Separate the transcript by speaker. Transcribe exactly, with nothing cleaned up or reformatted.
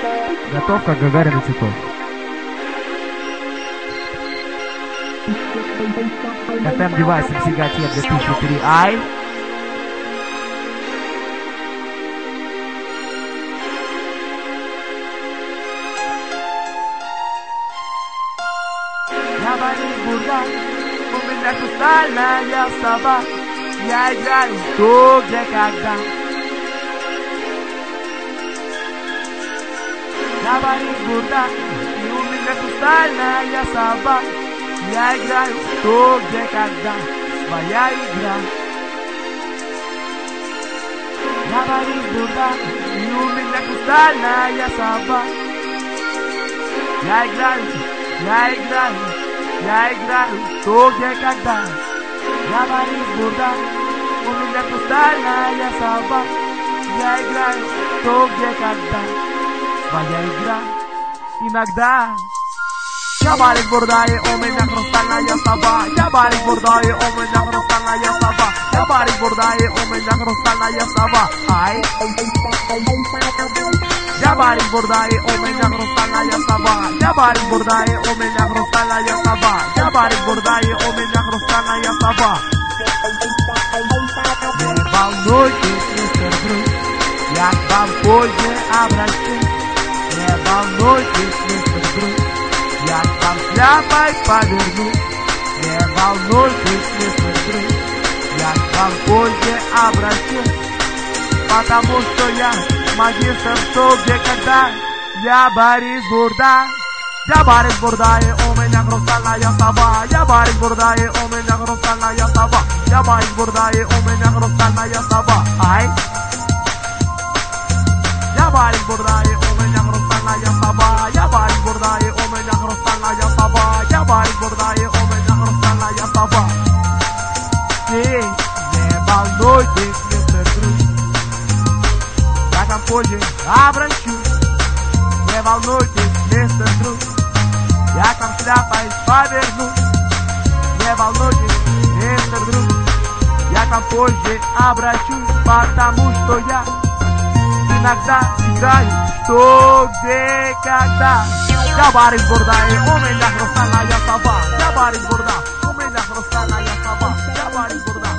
Speaker 1: Готов, как Гагарин и Титов. эф эм девайс эм си Гатье две тысячи три ай. Я Борис Бурда, у меня хрустальная сова. Я играю кто, где, когда. Я Борис Бурда, и у меня хрустальная сова. Я играю кто, где, когда. Своя игра. Я Борис Бурда, и у меня хрустальная сова. Я играю, я играю, я играю кто, где, когда. Я Борис Бурда, у меня хрустальная сова. Я играю кто, где, когда. Своя игра иногда. Я Борис Бурда, и у меня хрустальная сова. Я Борис Бурда, и у меня хрустальная сова. Я Борис Бурда, и у меня хрустальная сова. Ай. Я Борис Бурда, и у меня хрустальная сова. Я Борис Бурда, и у меня хрустальная сова. Я Борис Бурда, и у меня хрустальная сова. Не волнуйтесь, мистер Друг, я к вам позже обращусь. Не волнуйтесь, мистер Друг, я к вам шляпой повернусь. Не волнуйтесь, мистер Друг, я к вам позже обращусь. Потому что я магистр что, где, когда. Я Борис Бурда. Я Борис Бурда, и у меня хрустальная сова. Я Борис Бурда, и у меня хрустальная сова. Я Борис Бурда, и у меня хрустальная сова. Ай. Я Борис Бурда, и у меня хрустальная сова. Я Борис Бурда, и у меня хрустальная сова. Я Борис Бурда, и у меня хрустальная сова. Эй, не волнуйтесь, мистер Друг, я к вам позже обращусь. Не волнуйтесь, мистер Друг, я к вам шляпой повернусь. Не волнуйтесь, мистер Друг, я к вам позже обращусь. Потому что я иногда играю что, где, когда. Я Борис Бурда, и у меня хрустальная сова. Я Борис Бурда, у меня хрустальная сова. Я Борис Бурда.